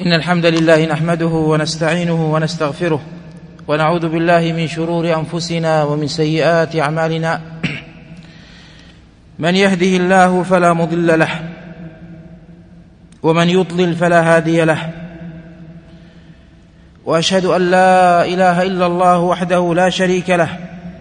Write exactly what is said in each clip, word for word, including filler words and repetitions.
إن الحمد لله نحمده ونستعينه ونستغفره ونعوذ بالله من شرور أنفسنا ومن سيئات أعمالنا. من يهده الله فلا مضل له ومن يضلل فلا هادي له، وأشهد أن لا إله إلا الله وحده لا شريك له،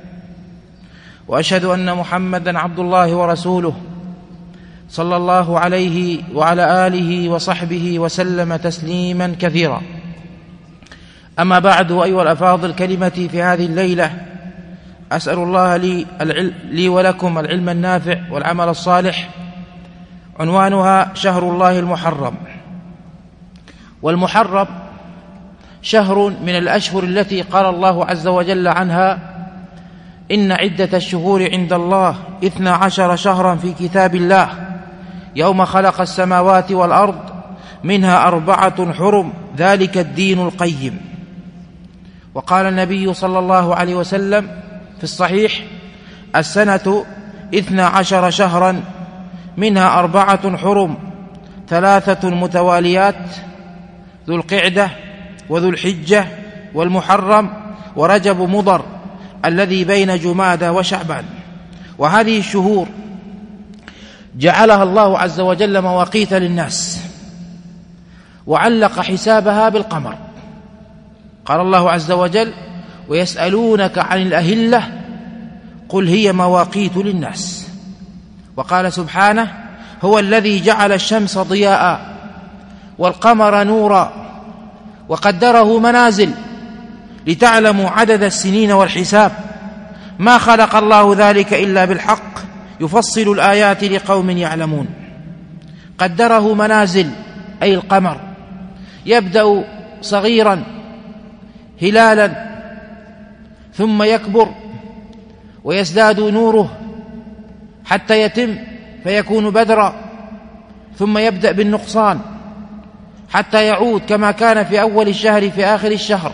وأشهد أن محمدًا عبد الله ورسوله صلى الله عليه وعلى آله وصحبه وسلم تسليما كثيرا. أما بعد، أيها الأفاضل، كلمتي في هذه الليلة أسأل الله لي, لي ولكم العلم النافع والعمل الصالح. عنوانها شهر الله المحرم. والمحرم شهر من الأشهر التي قال الله عز وجل عنها: إن عدة الشهور عند الله اثنا عشر شهرا في كتاب الله يوم خلق السماوات والأرض منها أربعة حرم ذلك الدين القيم. وقال النبي صلى الله عليه وسلم في الصحيح: السنة اثنا عشر شهرا منها أربعة حرم ثلاثة متواليات ذو القعدة وذو الحجة والمحرم ورجب مضر الذي بين جمادى وشعبان. وهذه الشهور جعلها الله عز وجل مواقيت للناس، وعلق حسابها بالقمر. قال الله عز وجل: ويسألونك عن الأهلة قل هي مواقيت للناس. وقال سبحانه: هو الذي جعل الشمس ضياء والقمر نورا وقدره منازل لتعلموا عدد السنين والحساب ما خلق الله ذلك إلا بالحق يفصل الآيات لقوم يعلمون. قدره منازل أي القمر، يبدأ صغيرا هلالا ثم يكبر ويزداد نوره حتى يتم فيكون بدرا، ثم يبدأ بالنقصان حتى يعود كما كان في أول الشهر في آخر الشهر.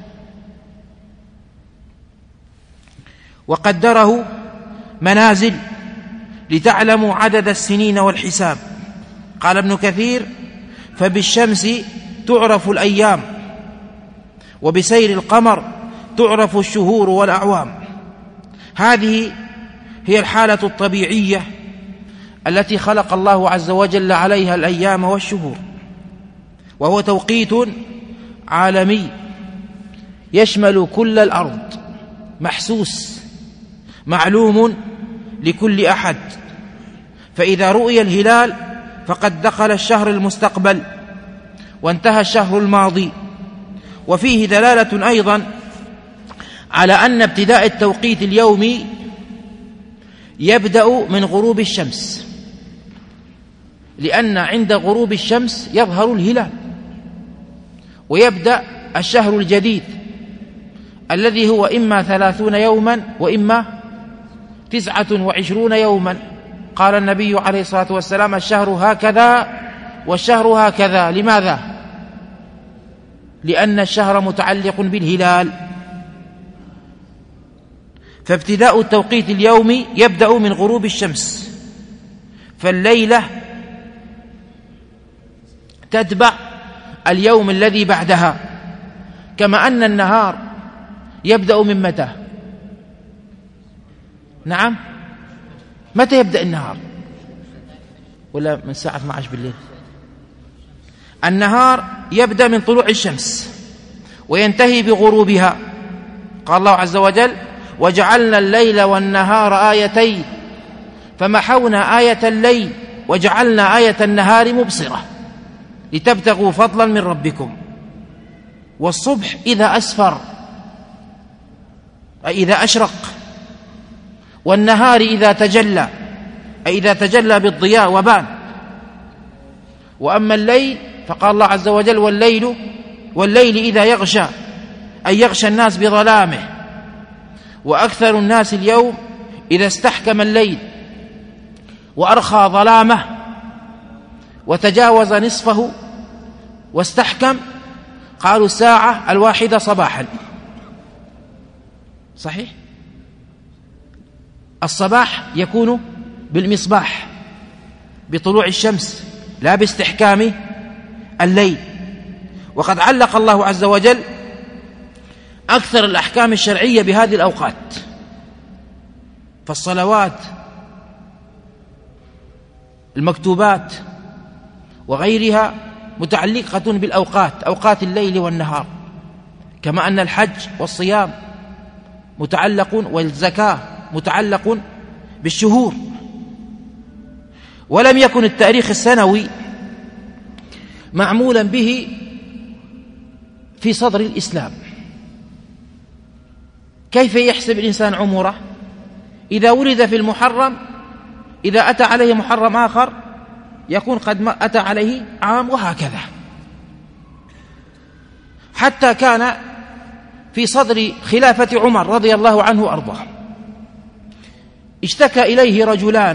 وقدره منازل لتعلموا عدد السنين والحساب. قال ابن كثير: فبالشمس تعرف الأيام وبسير القمر تعرف الشهور والأعوام. هذه هي الحالة الطبيعية التي خلق الله عز وجل عليها الأيام والشهور، وهو توقيت عالمي يشمل كل الأرض، محسوس معلوم لكل أحد. فإذا رؤي الهلال فقد دخل الشهر المستقبل وانتهى الشهر الماضي. وفيه دلالة أيضا على أن ابتداء التوقيت اليومي يبدأ من غروب الشمس، لأن عند غروب الشمس يظهر الهلال ويبدأ الشهر الجديد الذي هو إما ثلاثون يوما وإما تسعة وعشرون يوما. قال النبي عليه الصلاة والسلام: الشهر هكذا والشهر هكذا. لماذا؟ لأن الشهر متعلق بالهلال. فابتداء التوقيت اليومي يبدأ من غروب الشمس، فالليلة تتبع اليوم الذي بعدها، كما أن النهار يبدأ من متى؟ نعم، متى يبدأ النهار؟ ولا من الساعة اثنتي عشرة بالليل؟ النهار يبدأ من طلوع الشمس وينتهي بغروبها. قال الله عز وجل: وجعلنا الليل والنهار آيتين فمحونا آية الليل وجعلنا آية النهار مبصرة لتبتغوا فضلا من ربكم. والصبح إذا أسفر أي إذا أشرق، والنهار إذا تجلى أي إذا تجلى بالضياء وبان. وأما الليل فقال الله عز وجل: والليل والليل إذا يغشى أي يغشى الناس بظلامه. وأكثر الناس اليوم إذا استحكم الليل وأرخى ظلامه وتجاوز نصفه واستحكم قالوا الساعة الواحدة صباحا. صحيح؟ الصباح يكون بالمصباح بطلوع الشمس لا باستحكام الليل. وقد علق الله عز وجل أكثر الأحكام الشرعية بهذه الأوقات، فالصلوات المكتوبات وغيرها متعلقة بالأوقات، أوقات الليل والنهار، كما أن الحج والصيام متعلق والزكاة متعلق بالشهور. ولم يكن التاريخ السنوي معمولا به في صدر الإسلام. كيف يحسب الإنسان عمره؟ إذا ولد في المحرم، إذا أتى عليه محرم آخر يكون قد أتى عليه عام، وهكذا، حتى كان في صدر خلافة عمر رضي الله عنه وأرضاه اشتكى إليه رجلان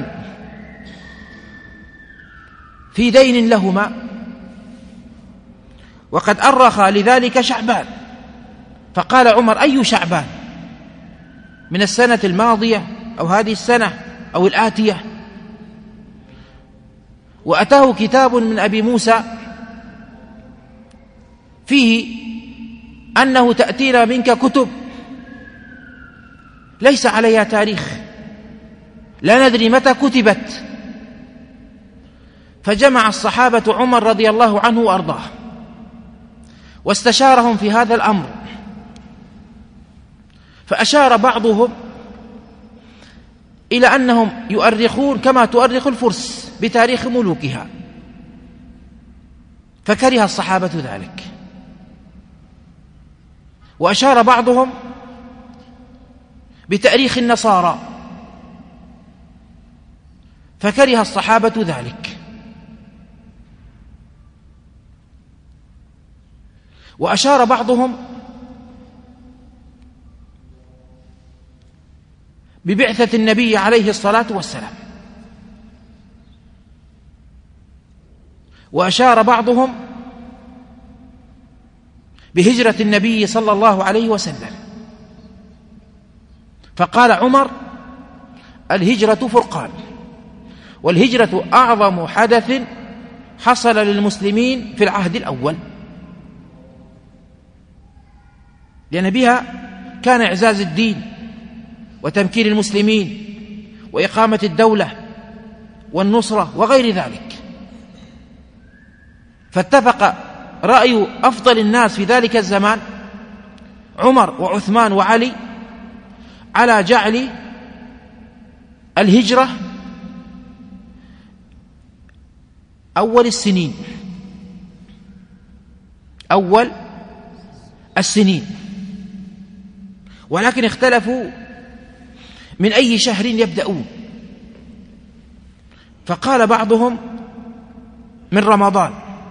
في دين لهما، وقد أرخ لذلك شعبان، فقال عمر: أي شعبان؟ من السنة الماضية أو هذه السنة أو الآتية؟ وأتاه كتاب من أبي موسى فيه أنه تأتينا منك كتب ليس عليها تاريخ، لا ندري متى كتبت. فجمع الصحابة عمر رضي الله عنه وأرضاه واستشارهم في هذا الأمر، فأشار بعضهم إلى أنهم يؤرخون كما تؤرخ الفرس بتاريخ ملوكها، فكره الصحابة ذلك. وأشار بعضهم بتاريخ النصارى، فكره الصحابة ذلك. وأشار بعضهم ببعثة النبي عليه الصلاة والسلام، وأشار بعضهم بهجرة النبي صلى الله عليه وسلم. فقال عمر: الهجرة فرقان، والهجرة أعظم حدث حصل للمسلمين في العهد الأول، لأن بها كان إعزاز الدين وتمكين المسلمين وإقامة الدولة والنصرة وغير ذلك. فاتفق رأي أفضل الناس في ذلك الزمان عمر وعثمان وعلي على جعل الهجرة أول السنين أول السنين ولكن اختلفوا من أي شهر يبدأون، فقال بعضهم من رمضان،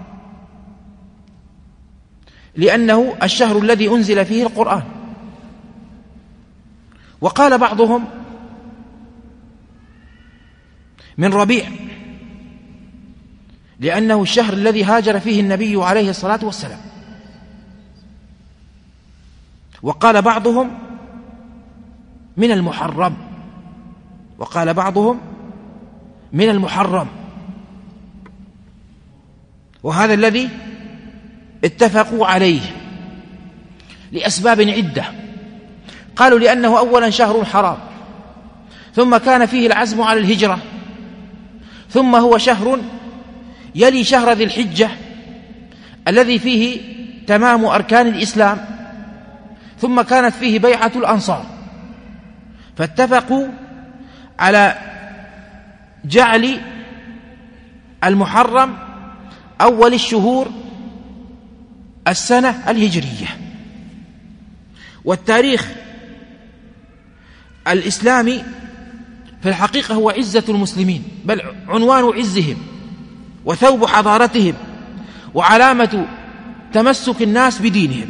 لأنه الشهر الذي أنزل فيه القرآن. وقال بعضهم من ربيع، لأنه الشهر الذي هاجر فيه النبي عليه الصلاة والسلام. وقال بعضهم من المحرم، وقال بعضهم من المحرم. وهذا الذي اتفقوا عليه لأسباب عدة. قالوا لأنه أولا شهر حرام، ثم كان فيه العزم على الهجرة، ثم هو شهر يلي شهر ذي الحجة الذي فيه تمام أركان الإسلام، ثم كانت فيه بيعة الأنصار، فاتفقوا على جعل المحرم أول الشهور السنة الهجرية. والتاريخ الإسلامي في الحقيقة هو عزة المسلمين، بل عنوان عزهم وثوب حضارتهم وعلامة تمسك الناس بدينهم.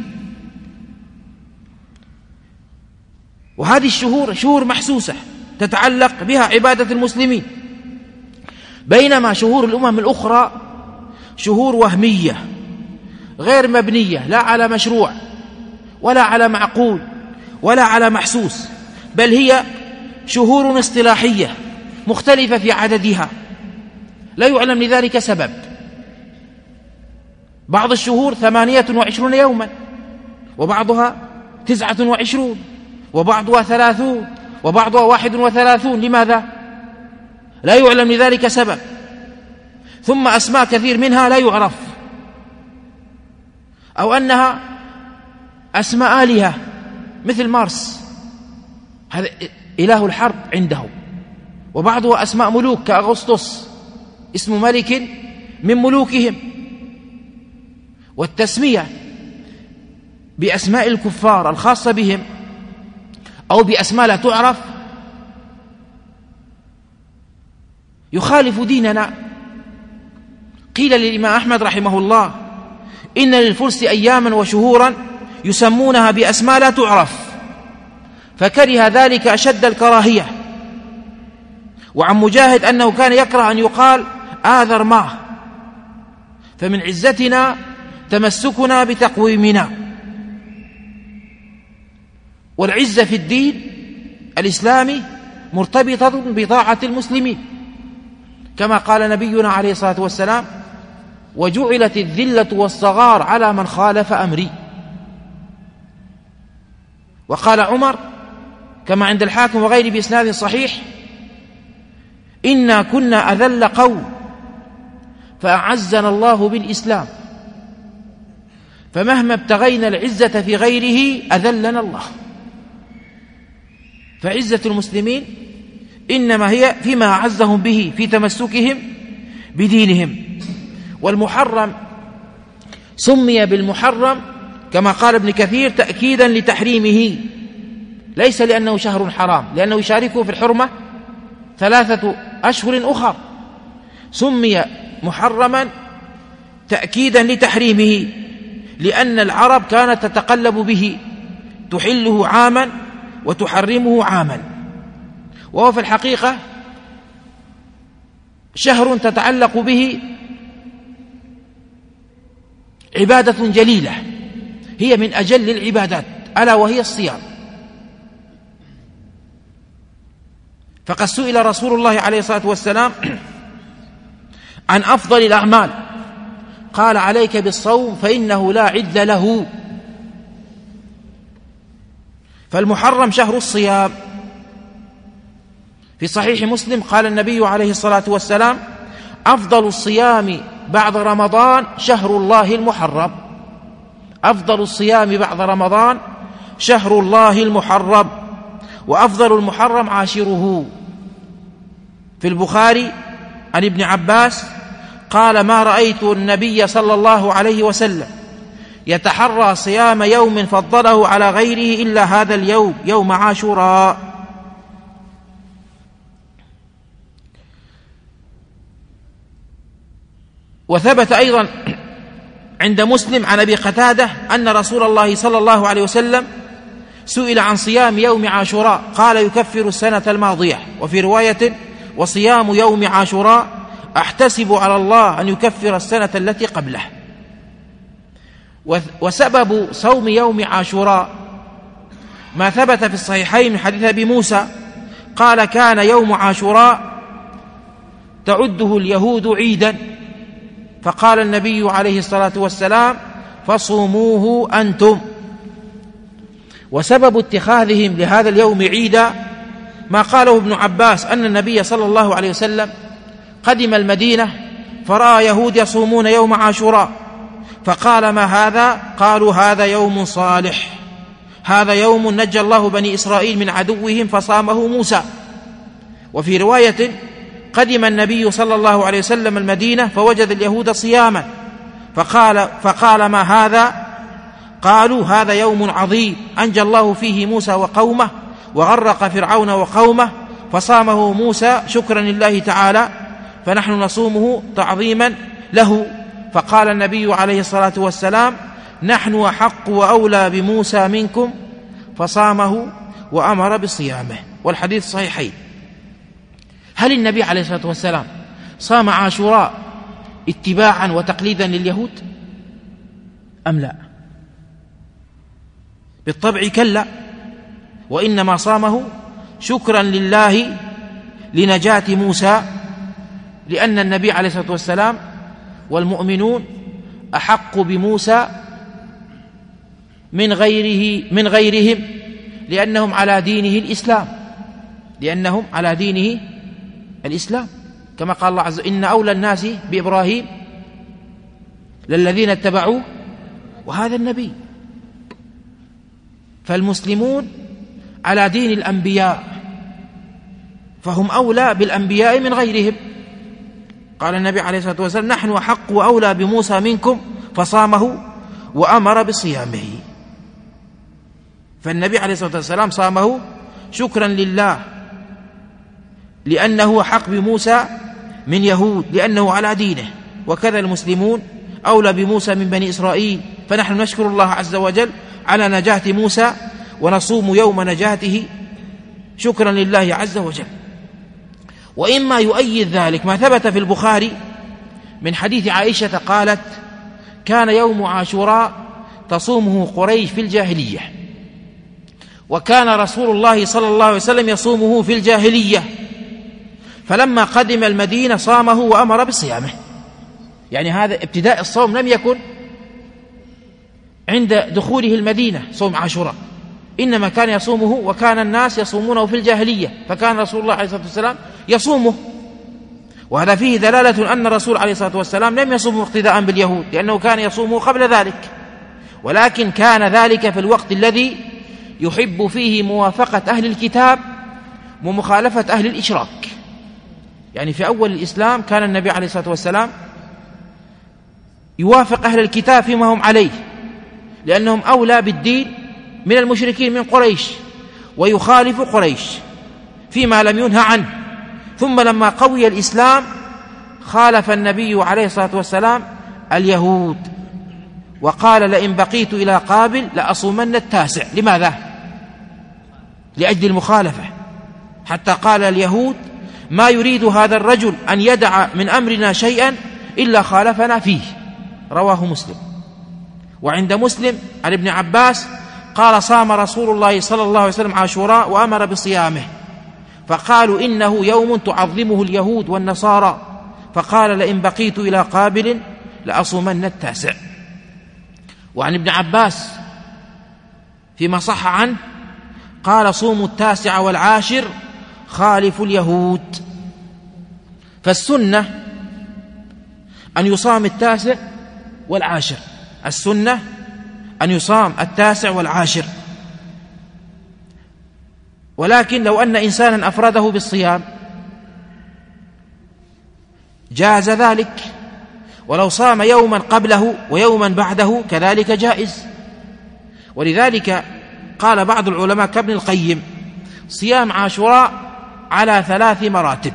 وهذه الشهور شهور محسوسة تتعلق بها عبادة المسلمين، بينما شهور الأمم الأخرى شهور وهمية غير مبنية لا على مشروع ولا على معقول ولا على محسوس، بل هي شهور اصطلاحية مختلفة في عددها لا يعلم لذلك سبب. بعض الشهور ثمانية وعشرون يوما، وبعضها تسعة وعشرون، وبعضها ثلاثون، وبعضها واحد وثلاثون. لماذا؟ لا يعلم لذلك سبب. ثم أسماء كثير منها لا يعرف، أو أنها أسماء آلهة مثل مارس، هذا إله الحرب عندهم. وبعضها أسماء ملوك كأغسطس، اسم ملك من ملوكهم. والتسمية بأسماء الكفار الخاصة بهم أو بأسماء لا تعرف يخالف ديننا. قيل للإمام أحمد رحمه الله: إن للفرس أياما وشهورا يسمونها بأسماء لا تعرف، فكره ذلك أشد الكراهية. وعن مجاهد أنه كان يكره أن يقال آذر ماه، فمن عزتنا تمسكنا بتقويمنا. والعزة في الدين الإسلامي مرتبطة بطاعة المسلمين، كما قال نبينا عليه الصلاة والسلام: وجعلت الذلة والصغار على من خالف أمري. وقال عمر كما عند الحاكم وغيره بإسناد صحيح: إنا كنا أذل قوم فأعزنا الله بالإسلام، فمهما ابتغينا العزة في غيره أذلنا الله. فعزة المسلمين إنما هي فيما أعزهم به في تمسكهم بدينهم. والمحرم سمي بالمحرم كما قال ابن كثير تأكيدا لتحريمه، ليس لأنه شهر حرام، لأنه يشاركه في الحرمة ثلاثة أشهر أخر. سمي محرما تأكيدا لتحريمه، لأن العرب كانت تتقلب به، تحله عاما وتحرمه عاما. وهو في الحقيقة شهر تتعلق به عبادة جليلة هي من أجل العبادات، ألا وهي الصيام. فقد سئل رسول الله عليه الصلاة والسلام عن أفضل الأعمال، قال: عليك بالصوم فإنه لا عدل له. فالمحرم شهر الصيام. في صحيح مسلم قال النبي عليه الصلاة والسلام: أفضل الصيام بعد رمضان شهر الله المحرم. أفضل الصيام بعد رمضان شهر الله المحرم، وأفضل المحرم عاشره. في البخاري عن ابن عباس قال: ما رأيت النبي صلى الله عليه وسلم يتحرى صيام يوم فضله على غيره إلا هذا اليوم، يوم عاشوراء. وثبت أيضا عند مسلم عن أبي قتادة أن رسول الله صلى الله عليه وسلم سئل عن صيام يوم عاشوراء قال: يكفر السنة الماضية. وفي رواية: وصيام يوم عاشوراء أحتسب على الله أن يكفر السنة التي قبله. وسبب صوم يوم عاشوراء ما ثبت في الصحيحين من حديث أبي موسى قال: كان يوم عاشوراء تعده اليهود عيدا، فقال النبي عليه الصلاة والسلام: فصوموه أنتم. وسبب اتخاذهم لهذا اليوم عيدا ما قاله ابن عباس أن النبي صلى الله عليه وسلم قدم المدينة فرأى يهود يصومون يوم عاشوراء، فقال: ما هذا؟ قالوا: هذا يوم صالح، هذا يوم نجى الله بني إسرائيل من عدوهم فصامه موسى. وفي رواية: قدم النبي صلى الله عليه وسلم المدينة فوجد اليهود صياما، فقال, فقال: ما هذا؟ قالوا: هذا يوم عظيم أنجى الله فيه موسى وقومه وغرق فرعون وقومه، فصامه موسى شكرا لله تعالى، فنحن نصومه تعظيما له. فقال النبي عليه الصلاة والسلام: نحن أحق وأولى بموسى منكم، فصامه وأمر بصيامه. والحديث صحيحين. هل النبي عليه الصلاة والسلام صام عاشوراء اتباعا وتقليدا لليهود أم لا؟ بالطبع كلا، وإنما صامه شكرا لله لنجاة موسى، لأن النبي عليه الصلاة والسلام والمؤمنون أحق بموسى من غيره من غيرهم لأنهم على دينه الإسلام لأنهم على دينه الإسلام كما قال الله عز وجل إن أولى الناس بإبراهيم للذين اتبعوه وهذا النبي. فالمسلمون على دين الأنبياء فهم أولى بالأنبياء من غيرهم. قال النبي عليه الصلاة والسلام نحن أحق وأولى بموسى منكم فصامه وأمر بصيامه. فالنبي عليه الصلاة والسلام صامه شكرا لله لأنه حق بموسى من يهود لأنه على دينه، وكذا المسلمون أولى بموسى من بني إسرائيل، فنحن نشكر الله عز وجل على نجاة موسى ونصوم يوم نجاته شكرا لله عز وجل. وإما يؤيد ذلك ما ثبت في البخاري من حديث عائشة قالت كان يوم عاشوراء تصومه قريش في الجاهلية، وكان رسول الله صلى الله عليه وسلم يصومه في الجاهلية، فلما قدم المدينة صامه وأمر بصيامه. يعني هذا ابتداء الصوم لم يكن عند دخوله المدينة صوم عاشوراء، إنما كان يصومه وكان الناس يصومونه في الجاهلية، فكان رسول الله عليه الصلاة والسلام يصومه. وهذا فيه دلالة أن الرسول عليه الصلاة والسلام لم يصومه اقتداء باليهود لأنه كان يصومه قبل ذلك، ولكن كان ذلك في الوقت الذي يحب فيه موافقة أهل الكتاب ومخالفة أهل الإشراك. يعني في أول الإسلام كان النبي عليه الصلاة والسلام يوافق أهل الكتاب فيما هم عليه لأنهم أولى بالدين من المشركين من قريش، ويخالف قريش فيما لم ينهى عنه. ثم لما قوي الإسلام خالف النبي عليه الصلاة والسلام اليهود وقال لئن بقيت إلى قابل لأصومن التاسع. لماذا؟ لأجل المخالفة، حتى قال اليهود ما يريد هذا الرجل أن يدع من أمرنا شيئا إلا خالفنا فيه. رواه مسلم. وعند مسلم عن ابن عباس قال صام رسول الله صلى الله عليه وسلم عاشوراء وأمر بصيامه، فقالوا إنه يوم تعظمه اليهود والنصارى، فقال لئن بقيت إلى قابل لأصومن التاسع. وعن ابن عباس فيما صح عنه قال صوموا التاسع والعاشر خالف اليهود. فالسنة أن يصام التاسع والعاشر، السنة أن يصام التاسع والعاشر. ولكن لو أن إنسانا أفرده بالصيام جاز ذلك، ولو صام يوما قبله ويوما بعده كذلك جائز. ولذلك قال بعض العلماء كابن القيم صيام عاشوراء على ثلاث مراتب.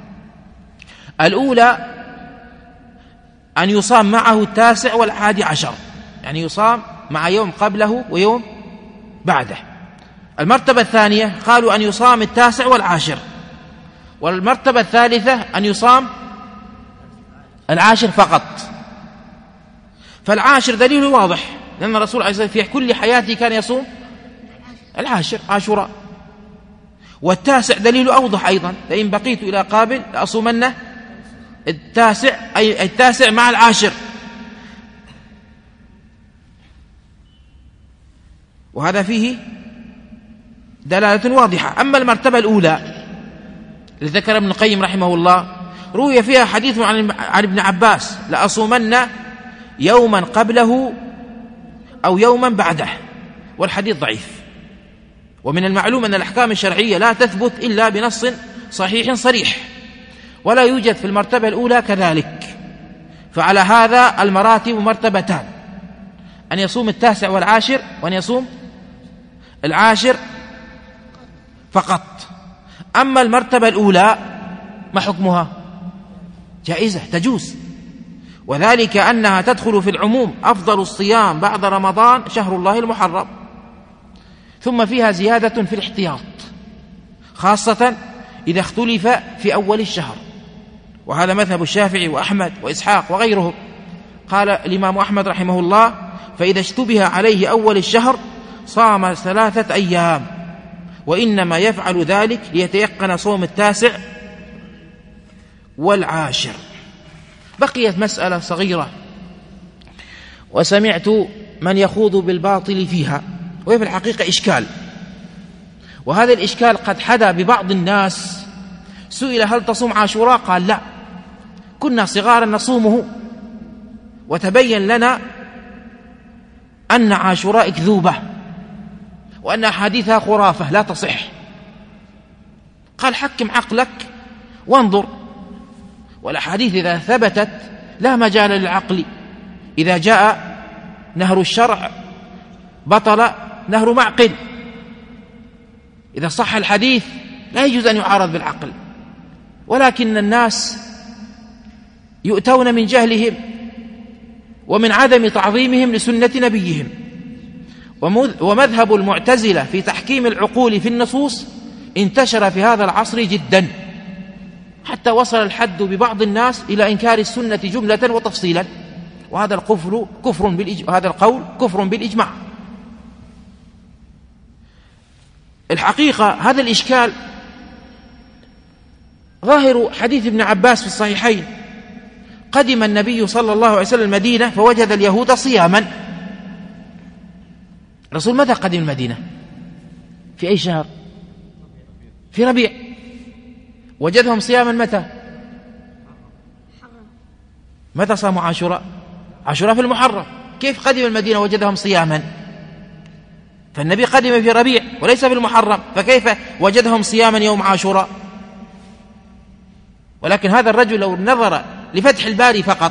الأولى أن يصام معه التاسع والحادي عشر، يعني يصام مع يوم قبله ويوم بعده. المرتبة الثانية قالوا أن يصام التاسع والعاشر. والمرتبة الثالثة أن يصام العاشر فقط. فالعاشر دليل واضح لأن الرسول عليه الصلاة والسلام في كل حياته كان يصوم العاشر عاشوراء. والتاسع دليل أوضح أيضا، لئن بقيت إلى قابل لأصومن التاسع، أي التاسع مع العاشر. وهذا فيه دلالة واضحة. أما المرتبة الأولى التي ذكر ابن القيم رحمه الله روي فيها حديث عن ابن عباس لأصومن يوما قبله أو يوما بعده، والحديث ضعيف. ومن المعلوم أن الأحكام الشرعية لا تثبت إلا بنص صحيح صريح، ولا يوجد في المرتبة الأولى كذلك. فعلى هذا المراتب مرتبتان، أن يصوم التاسع والعاشر وأن يصوم العاشر فقط. أما المرتبة الأولى ما حكمها؟ جائزة تجوز، وذلك أنها تدخل في العموم أفضل الصيام بعد رمضان شهر الله المحرم، ثم فيها زيادة في الاحتياط خاصة إذا اختلف في أول الشهر، وهذا مذهب الشافعي وأحمد وإسحاق وغيرهم. قال الإمام أحمد رحمه الله فإذا اشتبه عليه أول الشهر صام ثلاثة أيام، وإنما يفعل ذلك ليتيقن صوم التاسع والعاشر. بقيت مسألة صغيرة وسمعت من يخوض بالباطل فيها، وهي في الحقيقة إشكال، وهذا الإشكال قد حدا ببعض الناس. سئل هل تصوم عاشوراء؟ قال لا، كنا صغارا نصومه وتبين لنا أن عاشوراء كذوبة وأن أحاديثها خرافة لا تصح. قال حكم عقلك وانظر، والأحاديث إذا ثبتت لا مجال للعقل. إذا جاء نهر الشرع بطل نهر معقل، إذا صح الحديث لا يجوز أن يعارض بالعقل. ولكن الناس يؤتون من جهلهم ومن عدم تعظيمهم لسنة نبيهم. ومذهب المعتزلة في تحكيم العقول في النصوص انتشر في هذا العصر جدا، حتى وصل الحد ببعض الناس إلى إنكار السنة جملة وتفصيلا، وهذا الكفر كفر بالإجماع، هذا القول كفر بالإجماع. الحقيقة هذا الإشكال ظاهر حديث ابن عباس في الصحيحين: قدم النبي صلى الله عليه وسلم المدينة فوجد اليهود صياما. الرسول متى قدم المدينة؟ في أي شهر؟ في ربيع. وجدهم صياما متى؟ متى صاموا عاشوراء؟ عاشوراء في المحرم. كيف قدم المدينة وجدهم صياما؟ فالنبي قدم في ربيع وليس في المحرم، فكيف وجدهم صياما يوم عاشوراء؟ ولكن هذا الرجل لو نظر لفتح الباري فقط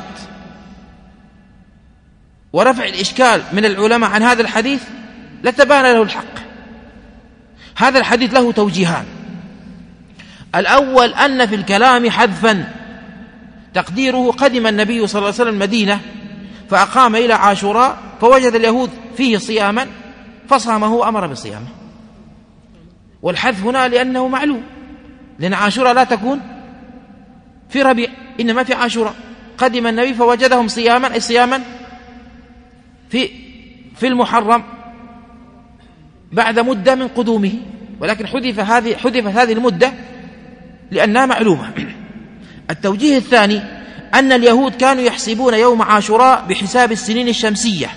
ورفع الإشكال من العلماء عن هذا الحديث لتبان له الحق. هذا الحديث له توجيهان: الأول أن في الكلام حذفا تقديره قدم النبي صلى الله عليه وسلم المدينة فأقام إلى عاشوراء فوجد اليهود فيه صياما فصامه وأمر بصيامه. والحذف هنا لأنه معلوم، لأن عاشوراء لا تكون في ربيع إنما في عاشوراء. قدم النبي فوجدهم صياما، أي صياما في في المحرم بعد مدة من قدومه، ولكن حذف هذه حذفت هذه المدة لأنها معلومة. التوجيه الثاني أن اليهود كانوا يحسبون يوم عاشوراء بحساب السنين الشمسية،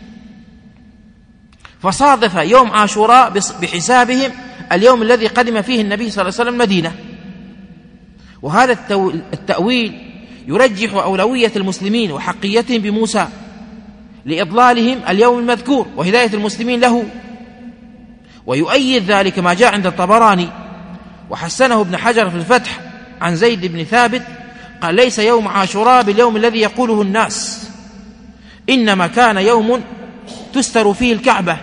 فصادف يوم عاشوراء بحسابهم اليوم الذي قدم فيه النبي صلى الله عليه وسلم المدينة. وهذا التأويل يرجح أولوية المسلمين وحقيتهم بموسى لإضلالهم اليوم المذكور وهداية المسلمين له. ويؤيد ذلك ما جاء عند الطبراني وحسنه ابن حجر في الفتح عن زيد بن ثابت قال: ليس يوم عاشوراء باليوم الذي يقوله الناس، إنما كان يوم تستر فيه الكعبة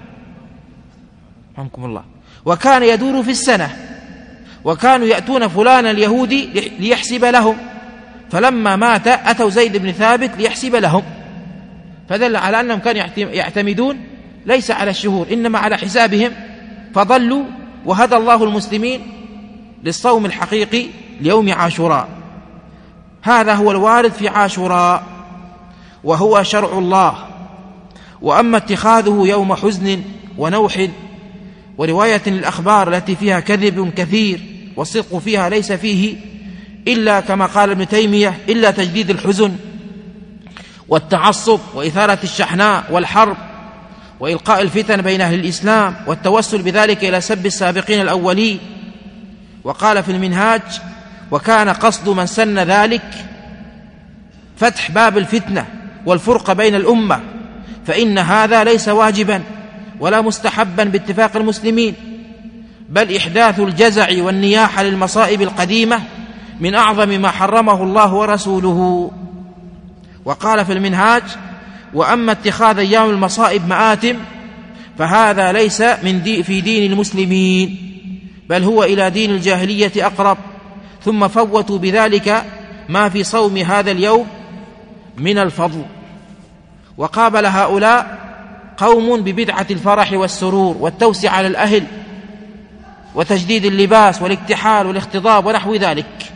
رحمكم الله، وكان يدور في السنة، وكانوا يأتون فلان اليهودي ليحسب لهم، فلما مات أتوا زيد بن ثابت ليحسب لهم، فدل على أنهم كانوا يعتمدون ليس على الشهور إنما على حسابهم، فضلوا وهدى الله المسلمين للصوم الحقيقي ليوم عاشوراء. هذا هو الوارد في عاشوراء وهو شرع الله. وأما اتخاذه يوم حزن ونوح ورواية الأخبار التي فيها كذب كثير والصدق فيها ليس فيه إلا كما قال ابن تيمية إلا تجديد الحزن والتعصب وإثارة الشحناء والحرب وإلقاء الفتن بين أهل الإسلام والتوسل بذلك إلى سب السابقين الأولين. وقال في المنهاج: وكان قصد من سن ذلك فتح باب الفتنة والفرقة بين الأمة، فإن هذا ليس واجبا ولا مستحبا باتفاق المسلمين، بل إحداث الجزع والنياحة للمصائب القديمة من أعظم ما حرمه الله ورسوله. وقال في المنهاج: وأما اتخاذ أيام المصائب مآتم فهذا ليس من دي في دين المسلمين، بل هو إلى دين الجاهلية أقرب، ثم فوتوا بذلك ما في صوم هذا اليوم من الفضل. وقابل هؤلاء قوم ببدعة الفرح والسرور والتوسع على الأهل وتجديد اللباس والاكتحال والاختضاب ونحو ذلك،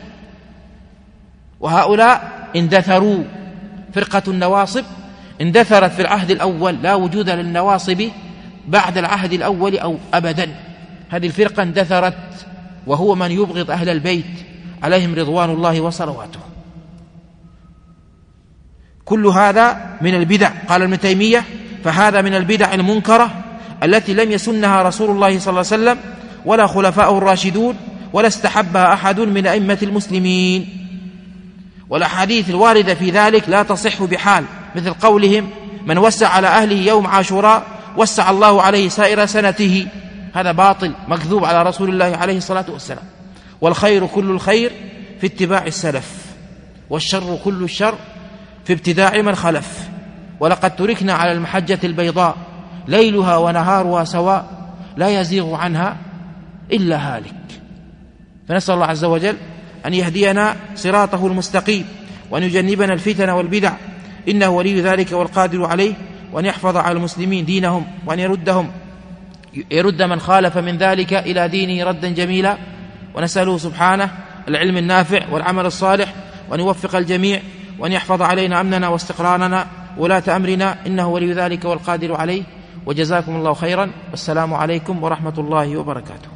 وهؤلاء اندثروا. فرقة النواصب اندثرت في العهد الأول، لا وجود للنواصب بعد العهد الأول أو أبدا. هذه الفرقة اندثرت، وهو من يبغض أهل البيت عليهم رضوان الله وصلواته. كل هذا من البدع. قال ابن تيمية: فهذا من البدع المنكرة التي لم يسنها رسول الله صلى الله عليه وسلم ولا خلفاؤه الراشدون ولا استحبها أحد من أئمة المسلمين. والأحاديث الواردة في ذلك لا تصح بحال، مثل قولهم: من وسع على أهله يوم عاشوراء وسع الله عليه سائر سنته. هذا باطل مكذوب على رسول الله عليه الصلاة والسلام. والخير كل الخير في اتباع السلف، والشر كل الشر في ابتداع من خلف. ولقد تركنا على المحجة البيضاء ليلها ونهارها سواء لا يزيغ عنها إلا هالك. فنسأل الله عز وجل أن يهدينا صراطه المستقيم، وأن يجنبنا الفتن والبدع، إنه ولي ذلك والقادر عليه، وأن يحفظ على المسلمين دينهم، وأن يردهم يرد من خالف من ذلك إلى دينه ردا جميلا. ونسأله سبحانه العلم النافع والعمل الصالح، وأن يوفق الجميع، وأن يحفظ علينا أمننا واستقرارنا ولاة أمرنا، إنه ولي ذلك والقادر عليه. وجزاكم الله خيرا، والسلام عليكم ورحمة الله وبركاته.